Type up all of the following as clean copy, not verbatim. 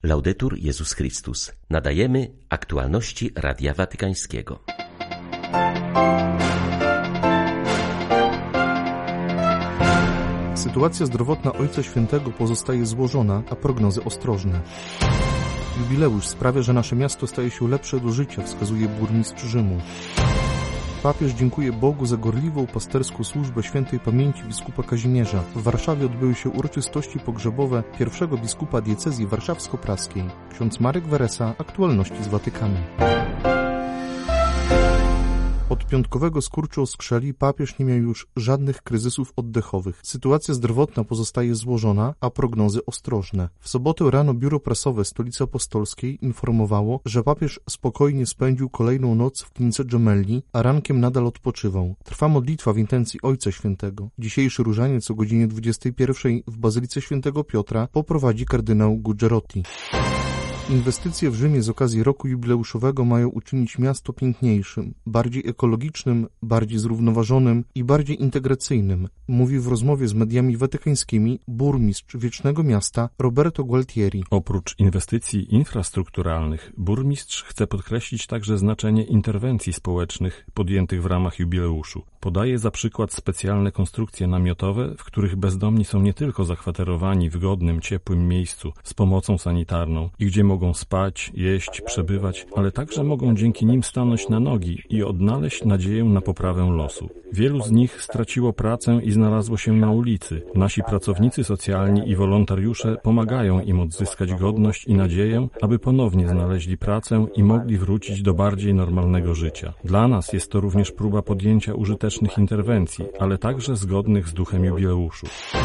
Laudetur Jezus Chrystus. Nadajemy aktualności Radia Watykańskiego. Sytuacja zdrowotna Ojca Świętego pozostaje złożona, a prognozy ostrożne. Jubileusz sprawia, że nasze miasto staje się lepsze do życia, wskazuje burmistrz Rzymu. Papież dziękuje Bogu za gorliwą pasterską służbę świętej pamięci biskupa Kazimierza. W Warszawie odbyły się uroczystości pogrzebowe pierwszego biskupa diecezji warszawsko-praskiej. Ksiądz Marek Weresa, aktualności z Watykanu. Od piątkowego skurczu oskrzeli papież nie miał już żadnych kryzysów oddechowych. Sytuacja zdrowotna pozostaje złożona, a prognozy ostrożne. W sobotę rano biuro prasowe Stolicy Apostolskiej informowało, że papież spokojnie spędził kolejną noc w klinice Gemelli, a rankiem nadal odpoczywał. Trwa modlitwa w intencji Ojca Świętego. Dzisiejszy różaniec o godzinie 21 w Bazylice Świętego Piotra poprowadzi kardynał Gugerotti. Inwestycje w Rzymie z okazji roku jubileuszowego mają uczynić miasto piękniejszym, bardziej ekologicznym, bardziej zrównoważonym i bardziej integracyjnym, mówi w rozmowie z mediami watykańskimi burmistrz Wiecznego Miasta Roberto Gualtieri. Oprócz inwestycji infrastrukturalnych, burmistrz chce podkreślić także znaczenie interwencji społecznych podjętych w ramach jubileuszu. Podaje za przykład specjalne konstrukcje namiotowe, w których bezdomni są nie tylko zakwaterowani w godnym, ciepłym miejscu z pomocą sanitarną i gdzie mogą spać, jeść, przebywać, ale także mogą dzięki nim stanąć na nogi i odnaleźć nadzieję na poprawę losu. Wielu z nich straciło pracę i znalazło się na ulicy. Nasi pracownicy socjalni i wolontariusze pomagają im odzyskać godność i nadzieję, aby ponownie znaleźli pracę i mogli wrócić do bardziej normalnego życia. Dla nas jest to również próba podjęcia użytecznych interwencji, ale także zgodnych z duchem jubileuszu.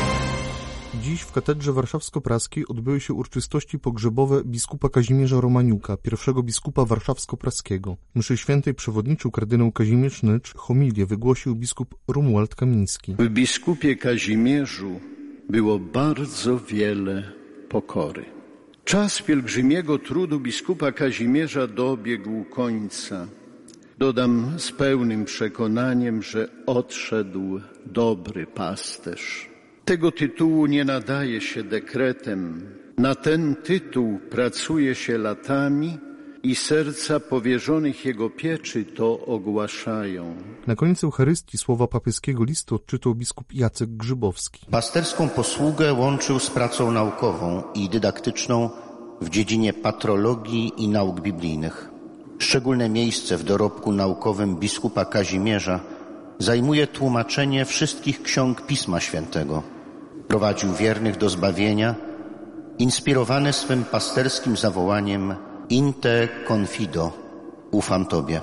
Dziś w katedrze warszawsko-praskiej odbyły się uroczystości pogrzebowe biskupa Kazimierza Romaniuka, pierwszego biskupa warszawsko-praskiego. Mszy świętej przewodniczył kardynał Kazimierz Nycz, homilię wygłosił biskup Romuald Kamiński. W biskupie Kazimierzu było bardzo wiele pokory. Czas pielgrzymiego trudu biskupa Kazimierza dobiegł końca. Dodam z pełnym przekonaniem, że odszedł dobry pasterz. Tego tytułu nie nadaje się dekretem. Na ten tytuł pracuje się latami i serca powierzonych jego pieczy to ogłaszają. Na koniec Eucharystii słowa papieskiego listu odczytał biskup Jacek Grzybowski. Pasterską posługę łączył z pracą naukową i dydaktyczną w dziedzinie patrologii i nauk biblijnych. Szczególne miejsce w dorobku naukowym biskupa Kazimierza zajmuje tłumaczenie wszystkich ksiąg Pisma Świętego. Prowadził wiernych do zbawienia, inspirowany swym pasterskim zawołaniem In te confido, ufam Tobie.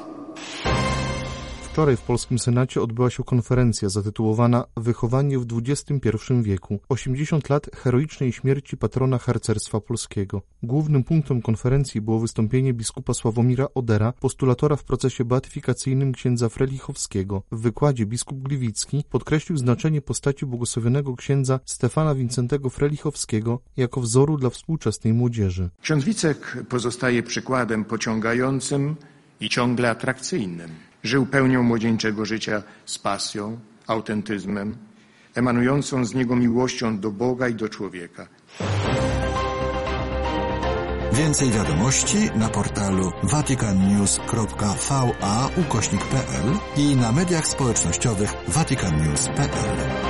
Wczoraj w polskim Senacie odbyła się konferencja zatytułowana Wychowanie w XXI wieku. 80 lat heroicznej śmierci patrona harcerstwa polskiego. Głównym punktem konferencji było wystąpienie biskupa Sławomira Odera, postulatora w procesie beatyfikacyjnym księdza Frelichowskiego. W wykładzie biskup Gliwicki podkreślił znaczenie postaci błogosławionego księdza Stefana Wincentego Frelichowskiego jako wzoru dla współczesnej młodzieży. Ksiądz Wicek pozostaje przykładem pociągającym i ciągle atrakcyjnym. Żył pełnią młodzieńczego życia z pasją, autentyzmem, emanującą z niego miłością do Boga i do człowieka. Więcej wiadomości na portalu vaticannews.va/pl i na mediach społecznościowych vaticannews.pl.